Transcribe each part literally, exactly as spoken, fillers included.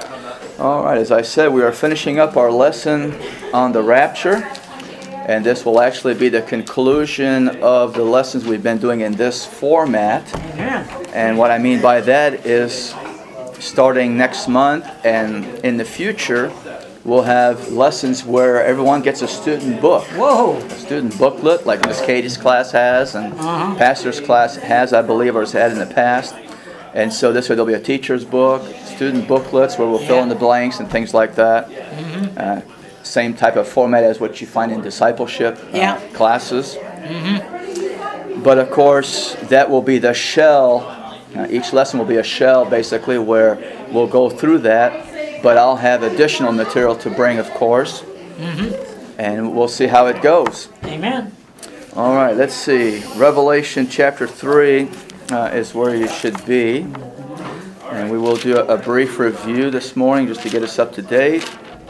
All right, as I said, we are finishing up our lesson on the rapture, and this will actually be the conclusion of the lessons we've been doing in this format. And what I mean by that is starting next month and in the future, we'll have lessons where everyone gets a student book. Whoa! A student booklet like Miss Katie's class has and Uh-huh. Pastor's class has, I believe, or has had in the past. And so this way there'll be a teacher's book, student booklets where we'll fill in the blanks and things like that. Mm-hmm. Uh, same type of format as what you find in discipleship uh, Yeah. classes. Mm-hmm. But of course, that will be the shell. Uh, each lesson will be a shell, basically, where we'll go through that. But I'll have additional material to bring, of course. Mm-hmm. And we'll see how it goes. Amen. All right, let's see. Revelation chapter three uh, is where you should be. And we will do a, a brief review this morning just to get us up to date.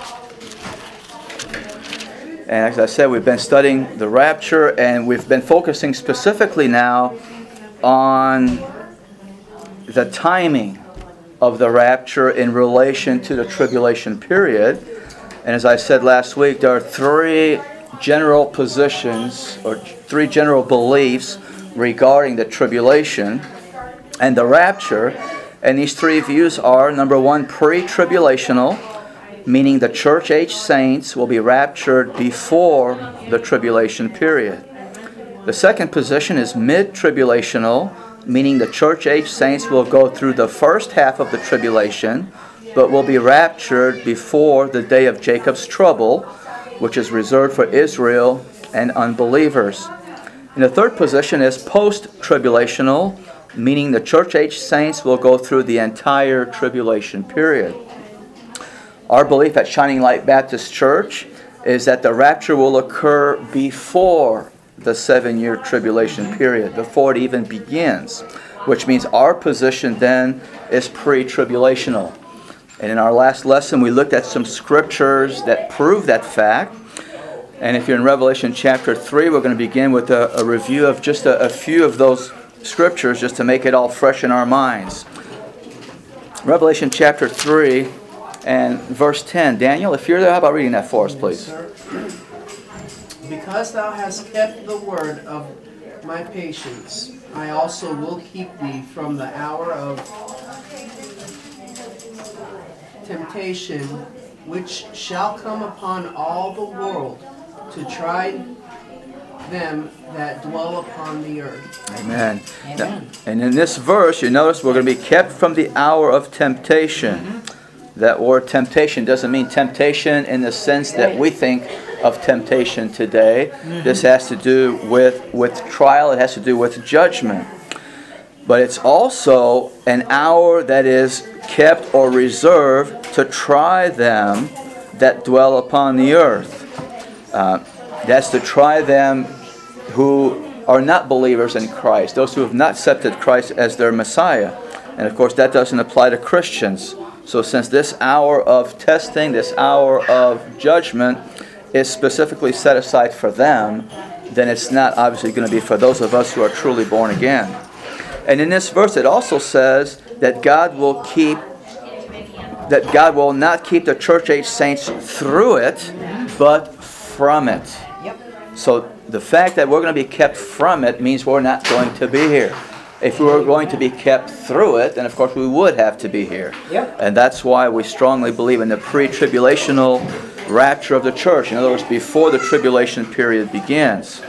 And as I said, we've been studying the rapture, and we've been focusing specifically now on the timing of the rapture in relation to the tribulation period. And as I said last week, there are three general positions or three general beliefs regarding the tribulation and the rapture. And these three views are, number one, pre-tribulational, meaning the church age saints will be raptured before the tribulation period. The second position is mid-tribulational, meaning the church age saints will go through the first half of the tribulation, but will be raptured before the day of Jacob's trouble, which is reserved for Israel and unbelievers. And the third position is post-tribulational, meaning the church age saints will go through the entire tribulation period. Our belief at Shining Light Baptist Church is that the rapture will occur before the seven-year tribulation period, before it even begins, which means our position then is pre-tribulational. And in our last lesson, we looked at some scriptures that prove that fact. And if you're in Revelation chapter three, we're going to begin with a, a review of just a, a few of those scriptures just to make it all fresh in our minds. Revelation chapter three and verse ten. Daniel, if you're there, how about reading that for us, please? Yes, because thou hast kept the word of my patience, I also will keep thee from the hour of temptation, which shall come upon all the world to try them that dwell upon the earth. Amen. Amen. Now, and in this verse, you notice we're going to be kept from the hour of temptation. Mm-hmm. That word temptation doesn't mean temptation in the sense that we think of temptation today. Mm-hmm. This has to do with, with trial. It has to do with judgment. But it's also an hour that is kept or reserved to try them that dwell upon the earth. Uh, that's to try them who are not believers in Christ, those who have not accepted Christ as their Messiah. And of course, that doesn't apply to Christians. So since this hour of testing, this hour of judgment is specifically set aside for them, then it's not obviously going to be for those of us who are truly born again. And in this verse, it also says that God will keep, that God will not keep the church age saints through it, but from it. Yep. So the fact that we're going to be kept from it means we're not going to be here. If we were going to be kept through it, then of course we would have to be here. Yep. And that's why we strongly believe in the pre-tribulational rapture of the church. In other words, before the tribulation period begins.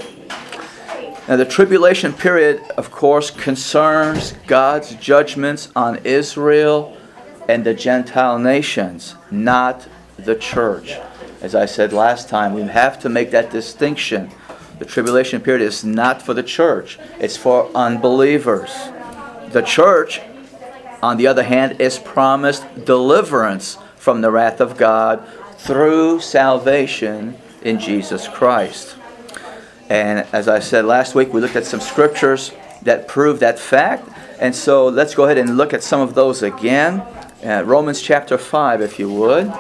Now the tribulation period, of course, concerns God's judgments on Israel and the Gentile nations, not the church. As I said last time, we have to make that distinction. The tribulation period is not for the church. It's for unbelievers. The church, on the other hand, is promised deliverance from the wrath of God through salvation in Jesus Christ. And as I said last week, we looked at some scriptures that prove that fact. And so let's go ahead and look at some of those again. Uh, Romans chapter five, if you would.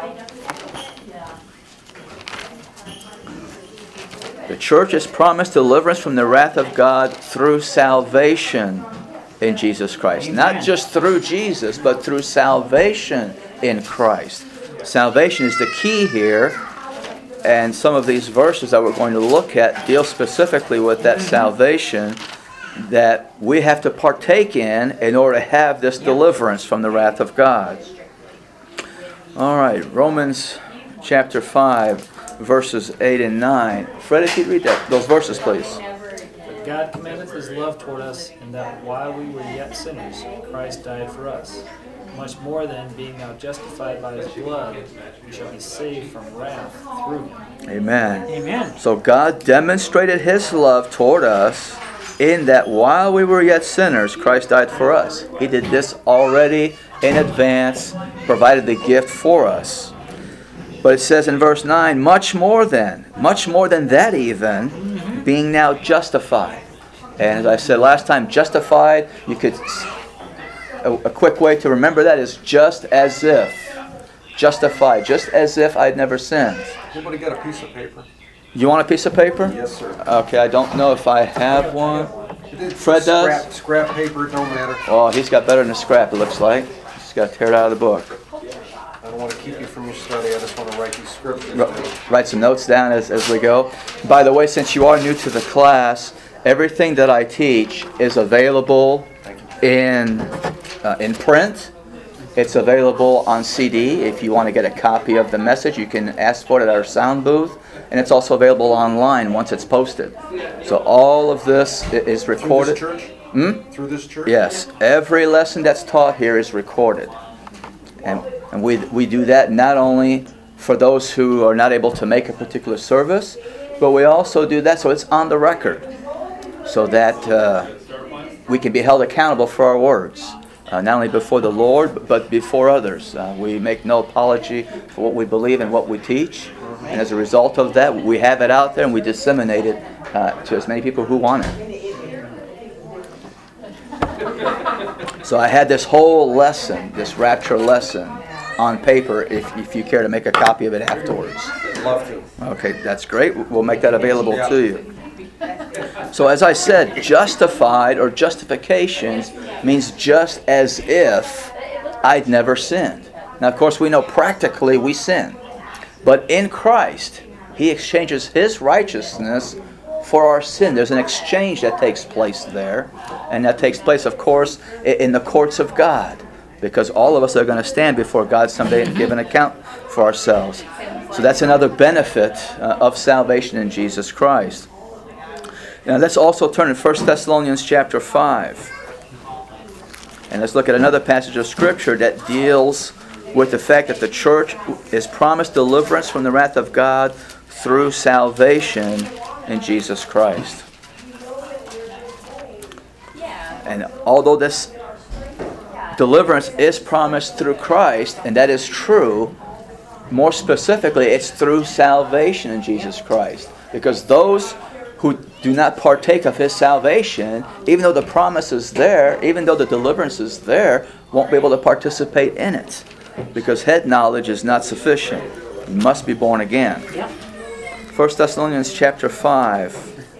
The church is promised deliverance from the wrath of God through salvation in Jesus Christ. Amen. Not just through Jesus, but through salvation in Christ. Salvation is the key here, and some of these verses that we're going to look at deal specifically with that salvation that we have to partake in in order to have this deliverance from the wrath of God. All right, Romans chapter five, verses eight and nine. Fred, if you'd read that, those verses, please. But God commendeth his love toward us, in that while we were yet sinners, Christ died for us. Much more than, being now justified by his blood, we shall be saved from wrath through him. Amen. Amen. So God demonstrated his love toward us in that while we were yet sinners, Christ died for us. He did this already in advance, provided the gift for us. But it says in verse nine, much more than, much more than that even, being now justified. And as I said last time, justified, you could, a, a quick way to remember that is just as if. Justified, just as if I'd never sinned. Anybody got a piece of paper? You want a piece of paper? Yes, sir. Okay, I don't know if I have one. Fred does? Scrap, scrap paper, it don't matter. Oh, he's got better than a scrap, it looks like. He's got to tear it out of the book. I don't want to keep you from your study. I just want to write these scriptures R- down. write some notes down as, as we go. By the way, since you are new to the class, everything that I teach is available in uh, in print. It's available on C D. If you want to get a copy of the message, you can ask for it at our sound booth. And it's also available online once it's posted. So all of this i- is recorded. Through this church? Hmm? Through this church? Yes. Every lesson that's taught here is recorded. And and we we do that not only for those who are not able to make a particular service, but we also do that so it's on the record, so that uh, we can be held accountable for our words, uh, not only before the Lord, but before others. Uh, we make no apology for what we believe and what we teach, and as a result of that, we have it out there and we disseminate it uh, to as many people who want it. So I had this whole lesson, this rapture lesson, on paper if, if you care to make a copy of it afterwards. Love to. Okay, that's great. We'll make that available to you. So as I said, justified or justifications means just as if I'd never sinned. Now, of course, we know practically we sin. But in Christ, He exchanges His righteousness for our sin. There's an exchange that takes place there. And that takes place, of course, in the courts of God. Because all of us are going to stand before God someday and give an account for ourselves. So that's another benefit uh, of salvation in Jesus Christ. Now let's also turn to First Thessalonians chapter five. And let's look at another passage of Scripture that deals with the fact that the church is promised deliverance from the wrath of God through salvation in Jesus Christ. And although this deliverance is promised through Christ, and that is true, more specifically, it's through salvation in Jesus Christ. Because those who do not partake of His salvation, even though the promise is there, even though the deliverance is there, won't be able to participate in it. Because head knowledge is not sufficient. You must be born again. First Thessalonians chapter five.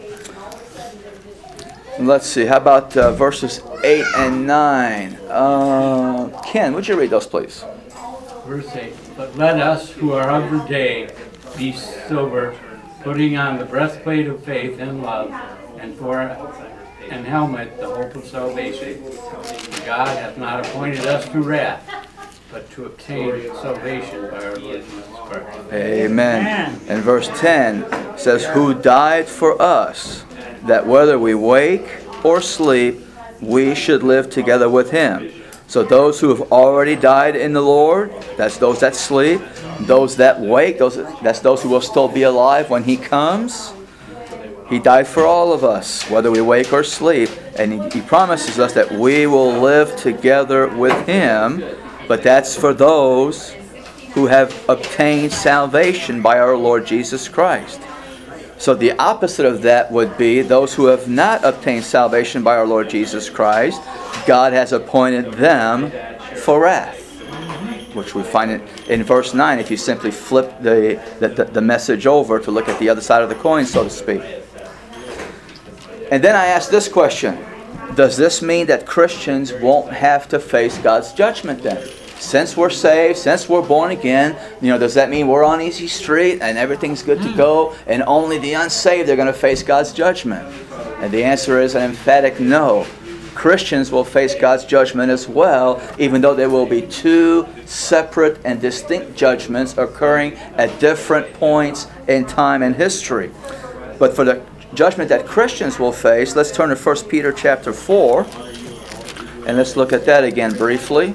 Let's see, how about uh, verses eight and nine? Uh, Ken, would you read those, please? Verse eight. But let us who are of the day be sober, putting on the breastplate of faith and love, and for an helmet the hope of salvation. For God hath not appointed us to wrath, but to obtain salvation by our Lord Jesus Christ. Amen. And verse ten says, who died for us, that whether we wake or sleep, we should live together with Him. So those who have already died in the Lord, that's those that sleep. Those that wake, those that's those who will still be alive when He comes. He died for all of us, whether we wake or sleep. And He, he promises us that we will live together with Him. But that's for those who have obtained salvation by our Lord Jesus Christ. So the opposite of that would be those who have not obtained salvation by our Lord Jesus Christ. God has appointed them for wrath, which we find it in verse nine if you simply flip the, the, the message over to look at the other side of the coin, so to speak. And then I ask this question. Does this mean that Christians won't have to face God's judgment then? since we're saved, since we're born again, you know, does that mean we're on easy street and everything's good to go and only the unsaved are going to face God's judgment? And the answer is an emphatic no. Christians will face God's judgment as well, even though there will be two separate and distinct judgments occurring at different points in time and history. But for the judgment that Christians will face, let's turn to First Peter chapter four, and let's look at that again briefly.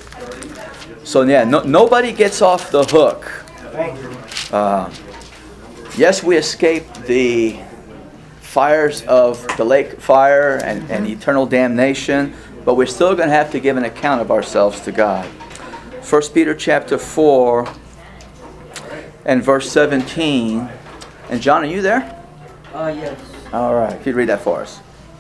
So yeah, no, nobody gets off the hook. Uh, yes, we escaped the fires of the lake fire and, and eternal damnation, but we're still going to have to give an account of ourselves to God. First Peter chapter four and verse seventeen. And John, are you there? Uh, yes. All right, if you'd read that for us.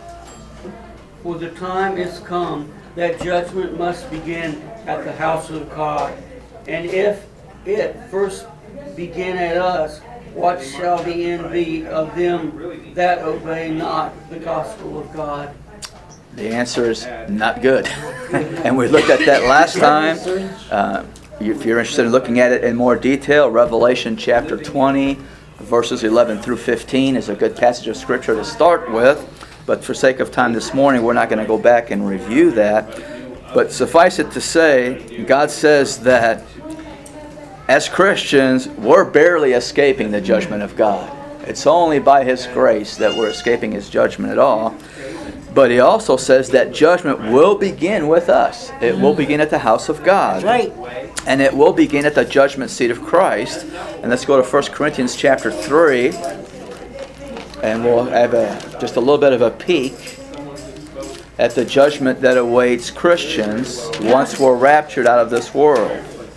For the time is come that judgment must begin at the house of God. And if it first begin at us, what shall the end be of them that obey not the gospel of God? The answer is not good. And we looked at that last time. Uh, if you're interested in looking at it in more detail, Revelation chapter twenty, verses eleven through fifteen is a good passage of Scripture to start with. But for sake of time this morning, we're not going to go back and review that. But suffice it to say, God says that as Christians, we're barely escaping the judgment of God. It's only by His grace that we're escaping His judgment at all. But He also says that judgment will begin with us. It will begin at the house of God. Right. And it will begin at the judgment seat of Christ. And let's go to First Corinthians chapter three. And we'll have a, just a little bit of a peek at the judgment that awaits Christians once we're raptured out of this world.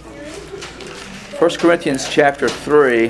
First Corinthians chapter three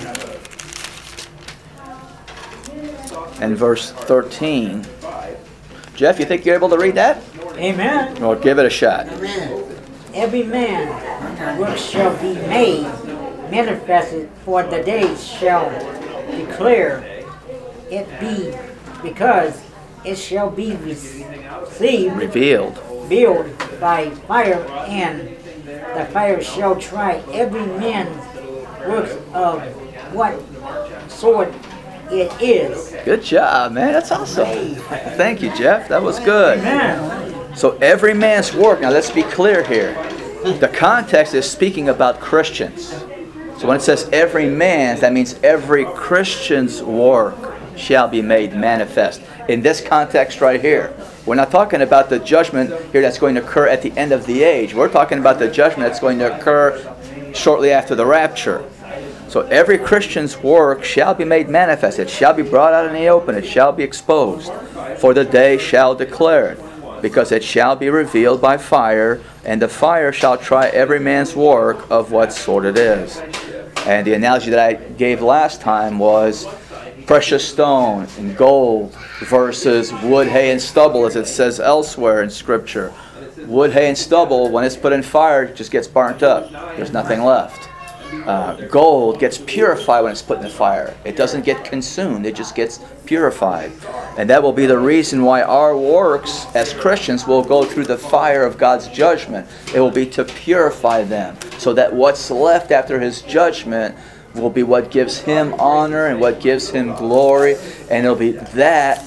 and verse thirteen. Jeff, you think you're able to read that? Amen. Well, give it a shot. Every man work shall be made manifested, for the days shall declare it be, because it shall be received, Revealed. revealed by fire, and the fire shall try every man's works of what sort it is. Good job, man. That's awesome. Thank you, Jeff. That was good. Amen. So every man's work. Now let's be clear here. The context is speaking about Christians. So when it says every man's, that means every Christian's work shall be made manifest. In this context right here. We're not talking about the judgment here that's going to occur at the end of the age. We're talking about the judgment that's going to occur shortly after the rapture. So every Christian's work shall be made manifest. It shall be brought out in the open. It shall be exposed. For the day shall declare it. Because it shall be revealed by fire, and the fire shall try every man's work of what sort it is. And the analogy that I gave last time was precious stone and gold versus wood, hay, and stubble, as it says elsewhere in Scripture. Wood, hay, and stubble, when it's put in fire, it just gets burnt up. There's nothing left. Uh, gold gets purified when it's put in the fire. It doesn't get consumed. It just gets purified. And that will be the reason why our works as Christians will go through the fire of God's judgment. It will be to purify them, so that what's left after His judgment will be what gives Him honor and what gives Him glory. And it'll be that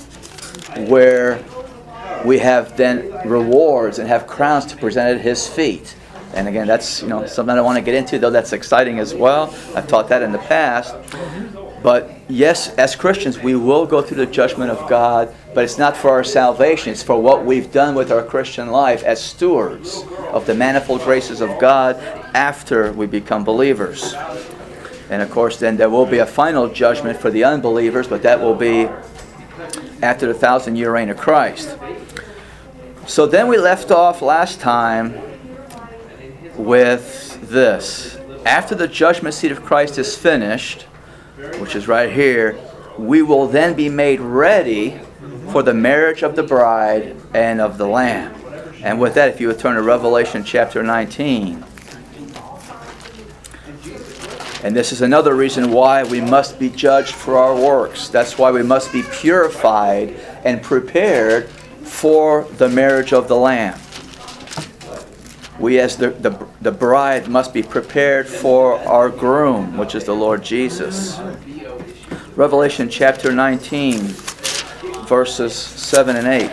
where we have then rewards and have crowns to present at His feet. And again, that's, you know, something I don't want to get into, though that's exciting as well. I've taught that in the past. But yes, as Christians, we will go through the judgment of God, but it's not for our salvation. It's for what we've done with our Christian life as stewards of the manifold graces of God after we become believers. And of course, then there will be a final judgment for the unbelievers, but that will be after the thousand-year reign of Christ. So then we left off last time with this. After the judgment seat of Christ is finished, which is right here, we will then be made ready for the marriage of the bride and of the Lamb. And with that, if you would turn to Revelation chapter nineteen. And this is another reason why we must be judged for our works. That's why we must be purified and prepared for the marriage of the Lamb. we as the, the, the bride must be prepared for our groom, which is the Lord Jesus. Revelation chapter nineteen, verses seven and eight.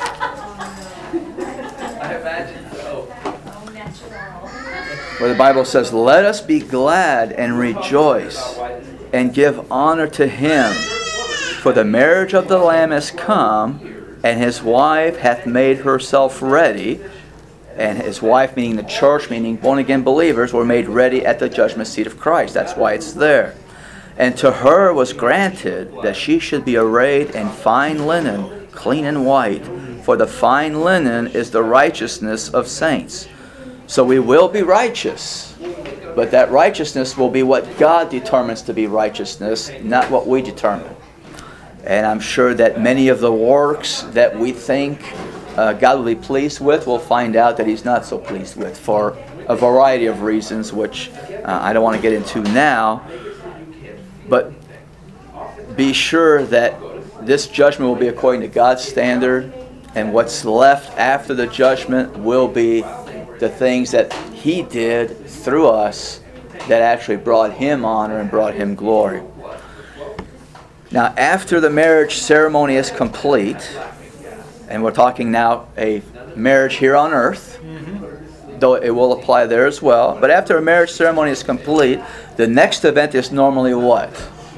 Where the Bible says, "Let us be glad and rejoice and give honor to him, for the marriage of the Lamb is come, and his wife hath made herself ready." And his wife, meaning the church, meaning born-again believers, were made ready at the judgment seat of Christ. That's why it's there. "And to her was granted that she should be arrayed in fine linen, clean and white, for the fine linen is the righteousness of saints." So we will be righteous, but that righteousness will be what God determines to be righteousness, not what we determine. And I'm sure that many of the works that we think uh, God will be pleased with, we'll find out that he's not so pleased with for a variety of reasons, which uh, I don't want to get into now. But be sure that this judgment will be according to God's standard, and what's left after the judgment will be the things that he did through us that actually brought him honor and brought him glory. Now, after the marriage ceremony is complete, and we're talking now a marriage here on earth, mm-hmm. though it will apply there as well, but after a marriage ceremony is complete, the next event is normally what?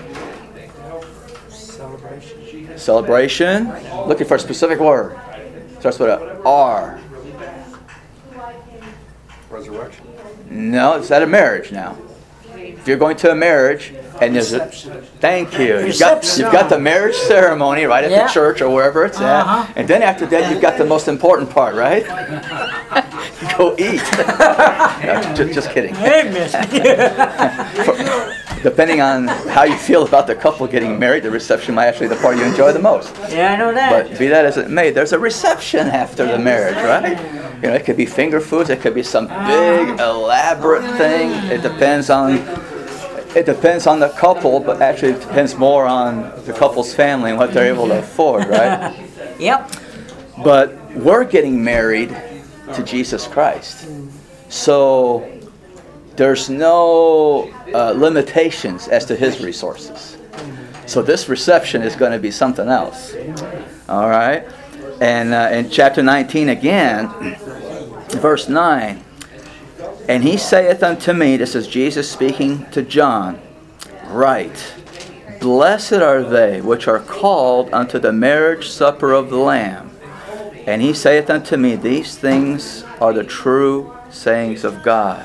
Celebration. Celebration. Looking for a specific word. Starts with a R. Resurrection. No, it's at a marriage now. If you're going to a marriage and there's a thank you, you've got you've got the marriage ceremony right at Yeah. the church or wherever it's Uh-huh. at, and then after that you've got the most important part, right? Go eat. No, just, just kidding. Hey, miss. Depending on how you feel about the couple getting married, the reception might actually be the part you enjoy the most. Yeah, I know that. But be that as it may, there's a reception after the marriage, right? You know, it could be finger foods, it could be some big, elaborate thing. It depends on it depends on the couple, but actually it depends more on the couple's family and what they're able to afford, right? Yep. But we're getting married to Jesus Christ. So there's no uh, limitations as to his resources. So this reception is going to be something else. All right? And uh, in chapter nineteen again, verse nine, "And he saith unto me," this is Jesus speaking to John, "Right, blessed are they which are called unto the marriage supper of the Lamb. And he saith unto me, These things are the true sayings of God."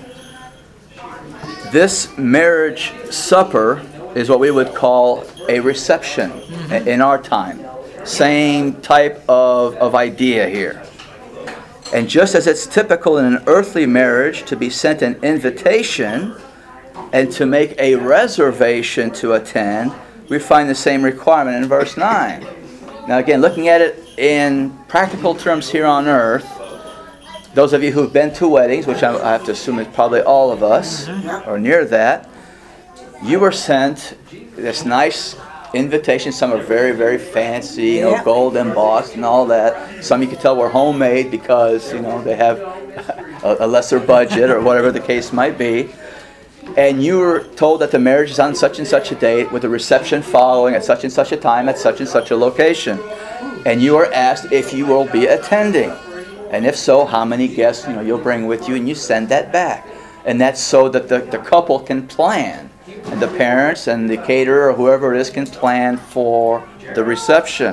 This marriage supper is what we would call a reception in our time. Same type of, of idea here. And just as it's typical in an earthly marriage to be sent an invitation and to make a reservation to attend, we find the same requirement in verse nine. Now again, looking at it in practical terms here on earth, those of you who've been to weddings, which I have to assume is probably all of us, or near that, you were sent this nice invitation. Some are very, very fancy, you know, Yeah. gold embossed and all that. Some you can tell were homemade because, you know, they have a, a lesser budget or whatever the case might be. And you were told that the marriage is on such and such a date with a reception following at such and such a time at such and such a location. And you are asked if you will be attending. And if so, how many guests, you know, you'll bring with you, and you send that back. And that's so that the, the couple can plan. And the parents and the caterer or whoever it is can plan for the reception.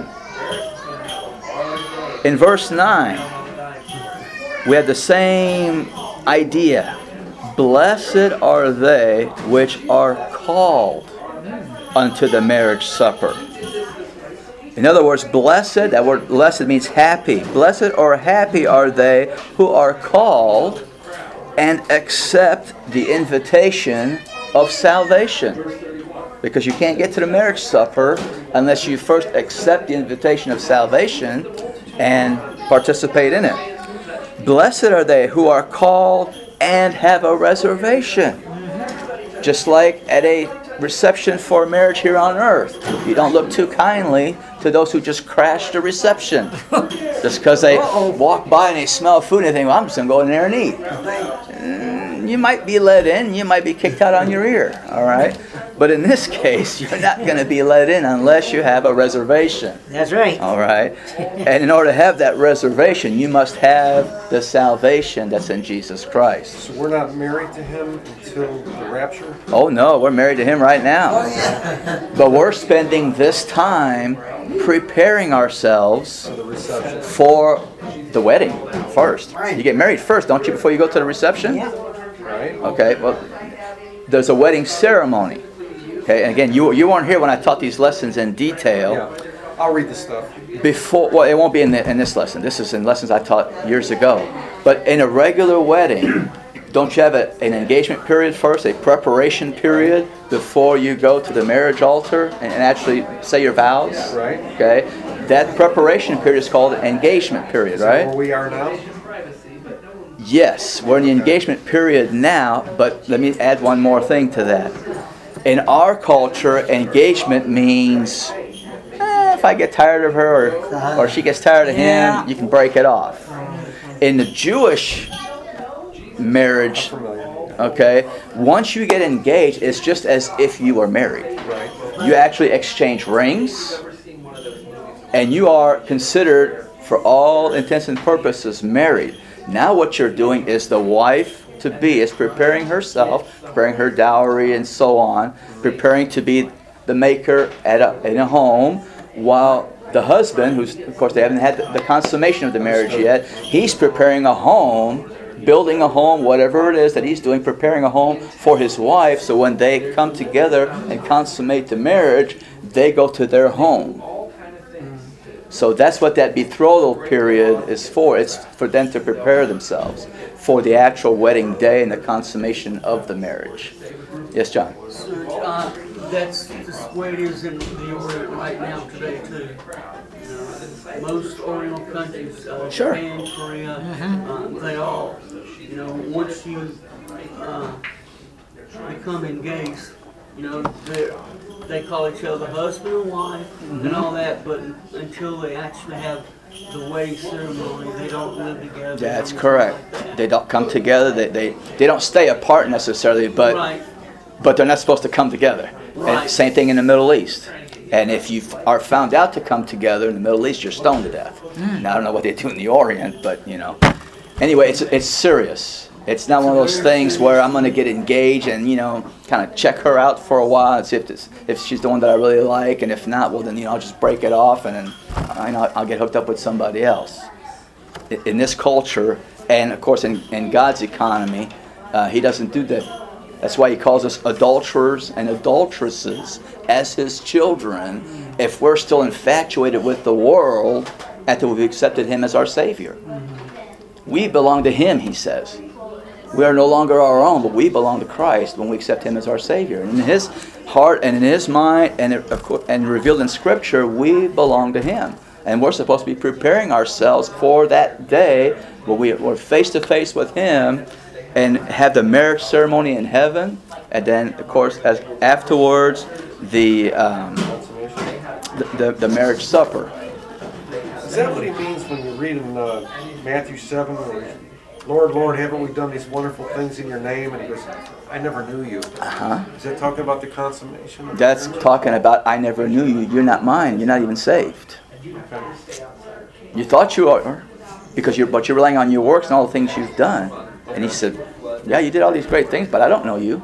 In verse nine, we have the same idea. Blessed are they which are called unto the marriage supper. In other words, blessed, that word blessed means happy. Blessed or happy are they who are called and accept the invitation of salvation. Because you can't get to the marriage supper unless you first accept the invitation of salvation and participate in it. Blessed are they who are called and have a reservation. Just like at a reception for marriage here on earth. You don't look too kindly to those who just crash the reception. Just because they walk by and they smell food and they think, well, I'm just going to go in there and eat. Mm, you might be let in, you might be kicked out on your ear, all right? But in this case, you're not going to be let in unless you have a reservation. That's right. All right? And in order to have that reservation, you must have the salvation that's in Jesus Christ. So we're not married to him until the rapture? Oh no, we're married to him right now. But we're spending this time preparing ourselves For the reception. for the wedding first. You get married first, don't you, before you go to the reception? Yeah. Right? Okay, well, there's a wedding ceremony. Okay, and again, you you weren't here when I taught these lessons in detail. Yeah. I'll read the stuff. Before, well, it won't be in, the, in this lesson. This is in lessons I taught years ago. But in a regular wedding, don't you have a, an engagement period first, a preparation period before you go to the marriage altar and, and actually say your vows? Right. Okay, that preparation period is called an engagement period, Is that right? where we are now? Yes, we're in the engagement period now, but let me add one more thing to that. In our culture, engagement means, eh, if I get tired of her or, or she gets tired of Yeah. him, you can break it off. In the Jewish marriage, Familiar. okay, once you get engaged, it's just as if you were married. Right. You actually exchange rings, and you are considered, for all intents and purposes, married. Now what you're doing is the wife to be is preparing herself, preparing her dowry and so on, preparing to be the maker at a, in a home, while the husband, who's, of course, they haven't had the, the consummation of the marriage yet, he's preparing a home, building a home, whatever it is that he's doing, preparing a home for his wife, so when they come together and consummate the marriage, they go to their home. So that's what that betrothal period is for. It's for them to prepare themselves for the actual wedding day and the consummation of the marriage. Yes, John? So, uh, that's just the way it is in the Orient right now today too. You know, most Oriental countries, uh, Sure. Japan, Korea, uh, they all, you know, once you uh, become engaged, you know, they they call each other husband and wife and all that, but until they actually have the wedding ceremony, they don't live together. That's correct. They don't come together. They, they, they don't stay apart necessarily, but Right. but they're not supposed to come together. And Right. same thing in the Middle East. And if you are found out to come together in the Middle East, you're stoned to death. Now, I don't know what they do in the Orient, but, you know. Anyway, it's it's serious. It's not one of those things where I'm going to get engaged and, you know, kind of check her out for a while and see if, this, if she's the one that I really like. And if not, well, then, you know, I'll just break it off and then I know I'll get hooked up with somebody else. In, in this culture, and, of course, in, in God's economy, uh, he doesn't do that. That's why he calls us adulterers and adulteresses as his children if we're still infatuated with the world after we've accepted him as our Savior. We belong to him, he says. We are no longer our own, but we belong to Christ when we accept him as our Savior. And in his heart and in his mind and, of course, and revealed in Scripture, we belong to him. And we're supposed to be preparing ourselves for that day where we, we're face to face with him and have the marriage ceremony in heaven. And then, of course, as afterwards, the, um, the, the, the marriage supper. Is that what he means when you read in uh, Matthew seven, where Lord, Lord, haven't we done these wonderful things in your name? And he goes, I never knew you. Uh-huh. Is that talking about the consummation? Of That's marriage? talking about, I never knew you. You're not mine. You're not even saved. You thought you are, because you're, but you're relying on your works and all the things you've done. And he said, yeah, you did all these great things, but I don't know you.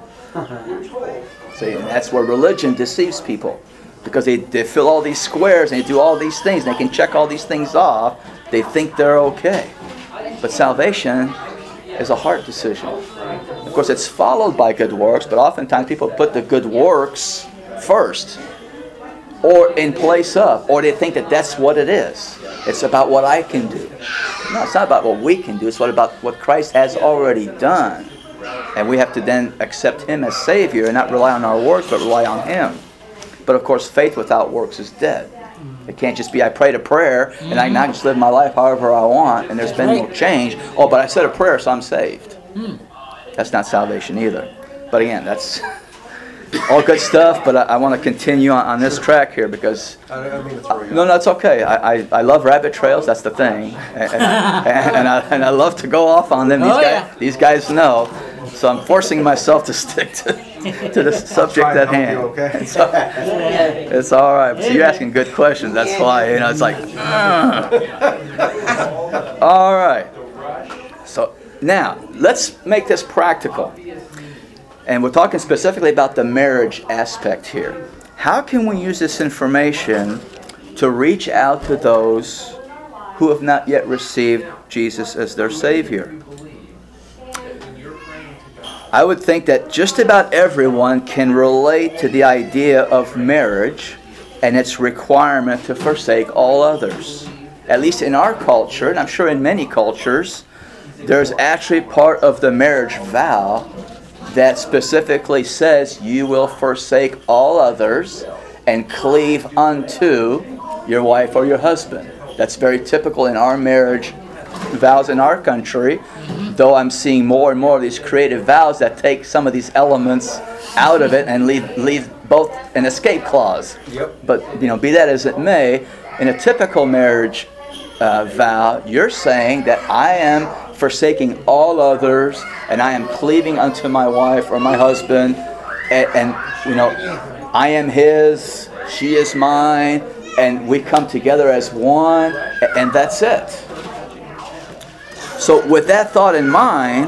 See, and that's where religion deceives people. Because they, they fill all these squares and they do all these things, and they can check all these things off. They think they're okay. But salvation is a heart decision. Of course, it's followed by good works, but oftentimes people put the good works first or in place of, or they think that that's what it is. It's about what I can do. No, it's not about what we can do. It's what about what Christ has already done. And we have to then accept him as Savior and not rely on our works, but rely on him. But of course, faith without works is dead. It can't just be I prayed a prayer and I now just live my life however I want and there's been no change. Oh, but I said a prayer, so I'm saved. That's not salvation either. But again, that's all good stuff, but I, I want to continue on, on this track here because I I mean to throw you no, no, it's okay. I, I, I love rabbit trails. That's the thing, and, and, and, I, and I love to go off on them. These Oh, guys, yeah. these guys know. So I'm forcing myself to stick to, to the subject Try at and help hand. you, okay? It's, all, it's all right. So you're asking good questions. That's why, you know, it's like, "Ugh." All right. So now let's make this practical. And we're talking specifically about the marriage aspect here. How can we use this information to reach out to those who have not yet received Jesus as their Savior? I would think that just about everyone can relate to the idea of marriage and its requirement to forsake all others. At least in our culture, and I'm sure in many cultures, there's actually part of the marriage vow that specifically says you will forsake all others and cleave unto your wife or your husband. That's very typical in our marriage vows in our country, though I'm seeing more and more of these creative vows that take some of these elements out of it and leave, leave both an escape clause. Yep. But, you know, be that as it may, in a typical marriage uh, vow, you're saying that I am forsaking all others and I am cleaving unto my wife or my husband, and, and you know, I am his, she is mine, and we come together as one, and that's it. So with that thought in mind,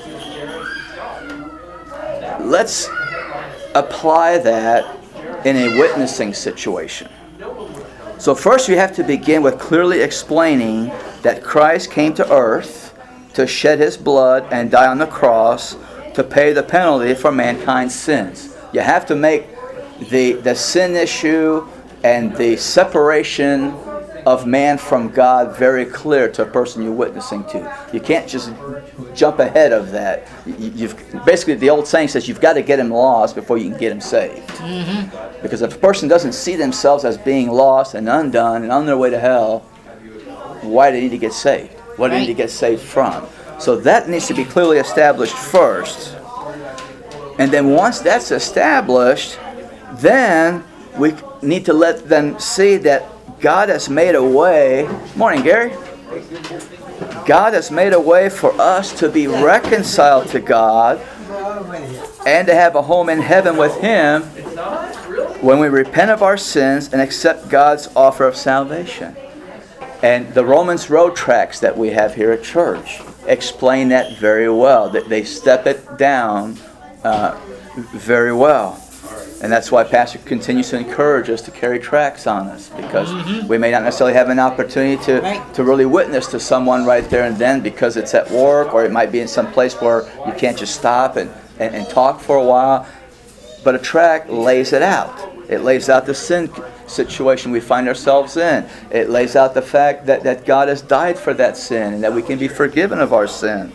let's apply that in a witnessing situation. So first you have to begin with clearly explaining that Christ came to earth to shed his blood and die on the cross to pay the penalty for mankind's sins. You have to make the, the sin issue and the separation of man from God very clear to a person you're witnessing to. You can't just jump ahead of that. You've basically, the old saying says you've got to get him lost before you can get him saved. Mm-hmm. Because if a person doesn't see themselves as being lost and undone and on their way to hell, why do they need to get saved? What do they need to get saved from? So that needs to be clearly established first. And then once that's established, then we need to let them see that God has made a way. Morning, Gary. God has made a way for us to be reconciled to God and to have a home in heaven with Him when we repent of our sins and accept God's offer of salvation. And the Romans road tracts that we have here at church explain that very well. That they step it down uh, very well. And that's why Pastor continues to encourage us to carry tracts on us, because mm-hmm. we may not necessarily have an opportunity to, right. to really witness to someone right there and then because it's at work, or it might be in some place where you can't just stop and, and, and talk for a while. But a tract lays it out. It lays out the sin situation we find ourselves in. It lays out the fact that, that God has died for that sin and that we can be forgiven of our sin.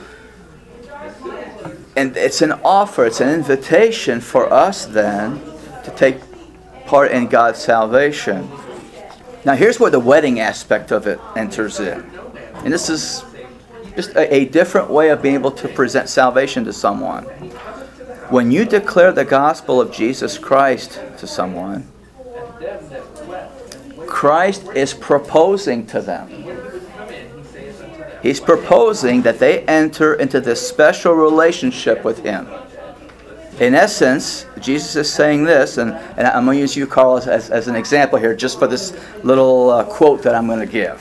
And it's an offer, it's an invitation for us then to take part in God's salvation. Now here's where the wedding aspect of it enters in. And this is just a, a different way of being able to present salvation to someone. When you declare the gospel of Jesus Christ to someone, Christ is proposing to them. He's proposing that they enter into this special relationship with Him. In essence, Jesus is saying this, and, and I'm going to use you, Carl, as, as, as an example here, just for this little uh, quote that I'm going to give.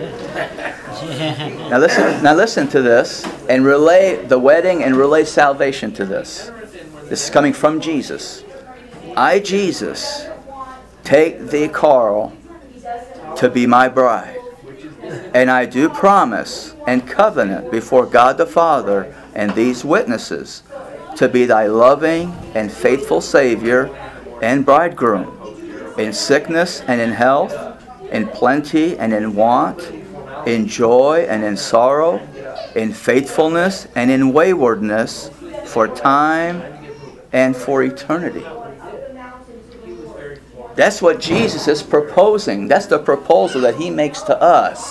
Now listen, now listen to this, and relay the wedding and relay salvation to this. This is coming from Jesus. I, Jesus, take thee, Carl, to be my bride. And I do promise and covenant before God the Father and these witnesses to be thy loving and faithful Savior and bridegroom, in sickness and in health, in plenty and in want, in joy and in sorrow, in faithfulness and in waywardness, for time and for eternity. That's what Jesus is proposing. That's the proposal that He makes to us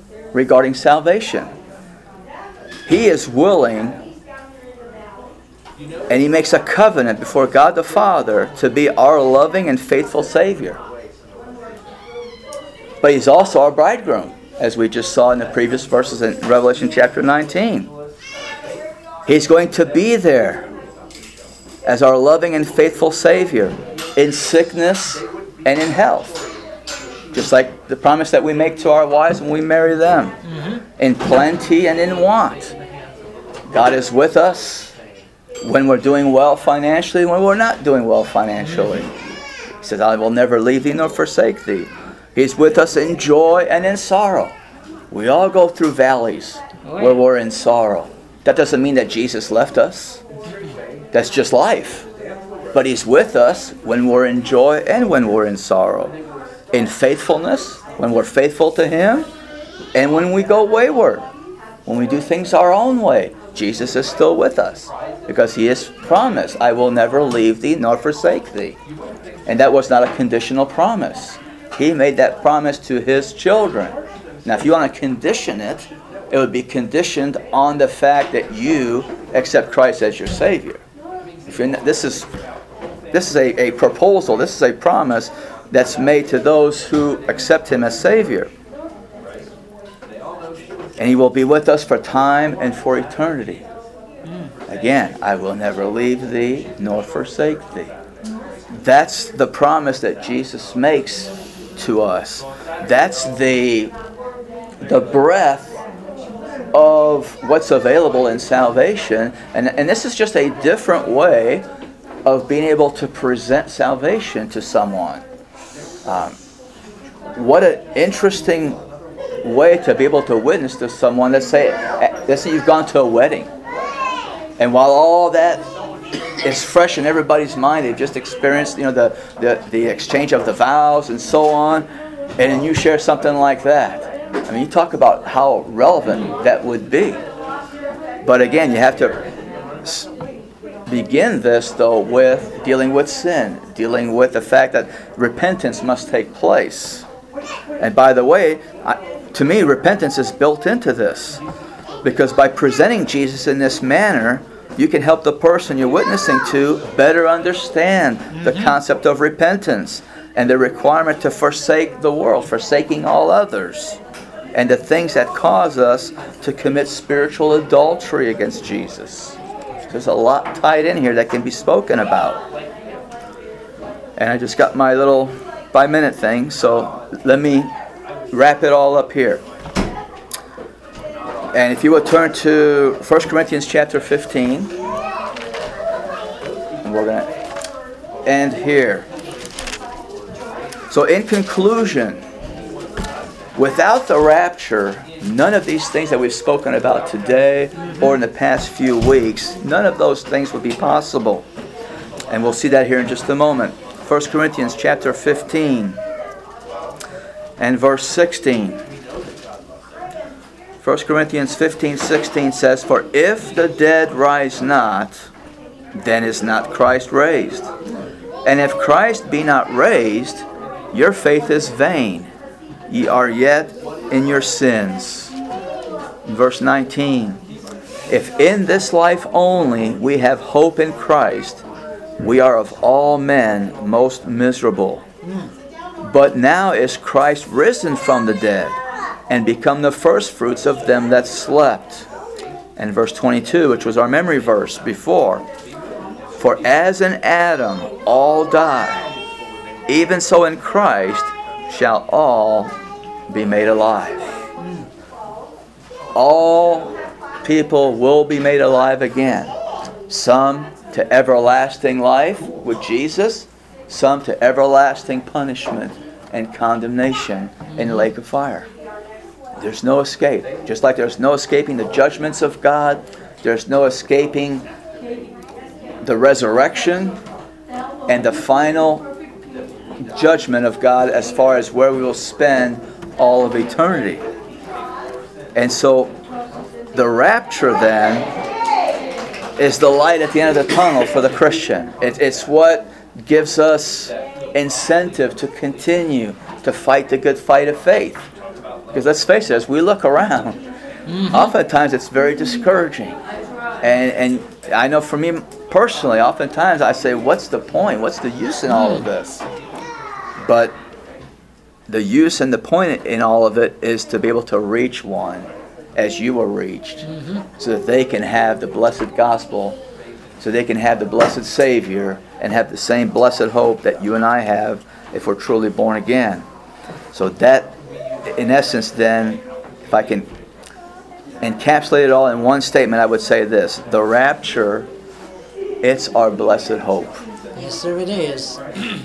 regarding salvation. He is willing And he makes a covenant before God the Father to be our loving and faithful Savior. But he's also our bridegroom, as we just saw in the previous verses in Revelation chapter nineteen. He's going to be there as our loving and faithful Savior in sickness and in health. Just like the promise that we make to our wives when we marry them. Mm-hmm. In plenty and in want. God is with us when we're doing well financially, when we're not doing well financially. He says, I will never leave thee nor forsake thee. He's with us in joy and in sorrow. We all go through valleys where we're in sorrow. That doesn't mean that Jesus left us. That's just life. But He's with us when we're in joy and when we're in sorrow. In faithfulness, when we're faithful to Him, and when we go wayward, when we do things our own way, Jesus is still with us. Because He has promised, I will never leave thee nor forsake thee. And that was not a conditional promise. He made that promise to His children. Now, if you want to condition it, it would be conditioned on the fact that you accept Christ as your Savior. If you're not, this is this is a, a proposal, this is a promise that's made to those who accept Him as Savior. And He will be with us for time and for eternity. Again, I will never leave thee nor forsake thee. That's the promise that Jesus makes to us. That's the the breadth of what's available in salvation. And, and this is just a different way of being able to present salvation to someone. Um, what an interesting way to be able to witness to someone. Let's say, let's say you've gone to a wedding. And while all that is fresh in everybody's mind, they've just experienced, you know, the, the, the exchange of the vows and so on, and then you share something like that. I mean, you talk about how relevant that would be. But again, you have to begin this, though, with dealing with sin, dealing with the fact that repentance must take place. And by the way, I, to me, repentance is built into this. Because by presenting Jesus in this manner, you can help the person you're witnessing to better understand mm-hmm. the concept of repentance and the requirement to forsake the world, forsaking all others, and the things that cause us to commit spiritual adultery against Jesus. There's a lot tied in here that can be spoken about. And I just got my little five-minute thing, so let me wrap it all up here. And if you would turn to First Corinthians chapter fifteen, and we're going to end here. So in conclusion, without the rapture, none of these things that we've spoken about today or in the past few weeks, none of those things would be possible. And we'll see that here in just a moment. First Corinthians chapter fifteen and verse sixteen. First Corinthians fifteen sixteen says, For if the dead rise not, then is not Christ raised. And if Christ be not raised, your faith is vain. Ye are yet in your sins. Verse nineteen. If in this life only we have hope in Christ, we are of all men most miserable. But now is Christ risen from the dead, and become the firstfruits of them that slept. And verse twenty-two, which was our memory verse before. For as in Adam all die, even so in Christ shall all be made alive. All people will be made alive again. Some to everlasting life with Jesus, some to everlasting punishment and condemnation in the lake of fire. There's no escape. Just like there's no escaping the judgments of God, there's no escaping the resurrection and the final judgment of God as far as where we will spend all of eternity. And so the rapture then is the light at the end of the tunnel for the Christian. It, it's what gives us incentive to continue to fight the good fight of faith. Because let's face it, as we look around, mm-hmm. oftentimes it's very discouraging. And and I know for me personally, oftentimes I say, what's the point? What's the use in all of this? But the use and the point in all of it is to be able to reach one as you were reached, mm-hmm. so that they can have the blessed gospel, so they can have the blessed Savior and have the same blessed hope that you and I have if we're truly born again. So that, in essence, then, if I can encapsulate it all in one statement, I would say this: the rapture, it's our blessed hope. Yes, sir, it is.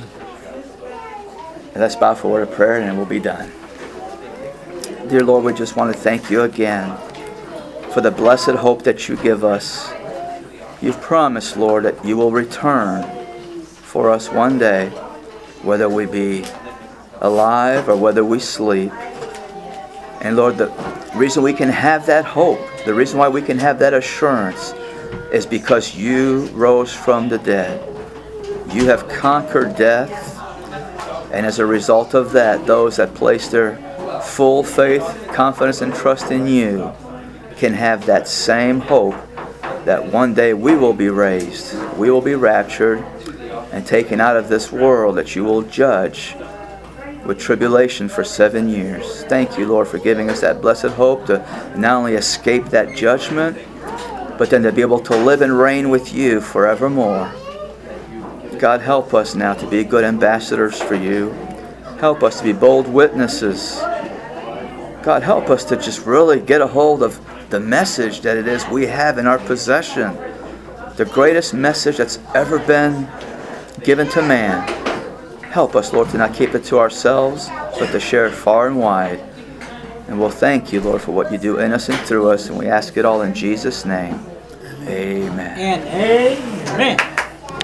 Let's bow for a word of prayer and we'll be done. Dear Lord, we just want to thank you again for the blessed hope that you give us. You've promised, Lord, that you will return for us one day, whether we be alive or whether we sleep. And Lord, the reason we can have that hope, the reason why we can have that assurance, is because you rose from the dead. You have conquered death. And as a result of that, those that place their full faith, confidence, and trust in you can have that same hope that one day we will be raised, we will be raptured and taken out of this world, that you will judge with tribulation for seven years. Thank you, Lord, for giving us that blessed hope to not only escape that judgment, but then to be able to live and reign with you forevermore. God, help us now to be good ambassadors for you. Help us to be bold witnesses. God, help us to just really get a hold of the message that it is we have in our possession. The greatest message that's ever been given to man. Help us, Lord, to not keep it to ourselves, but to share it far and wide. And we'll thank you, Lord, for what you do in us and through us. And we ask it all in Jesus' name. Amen. And amen.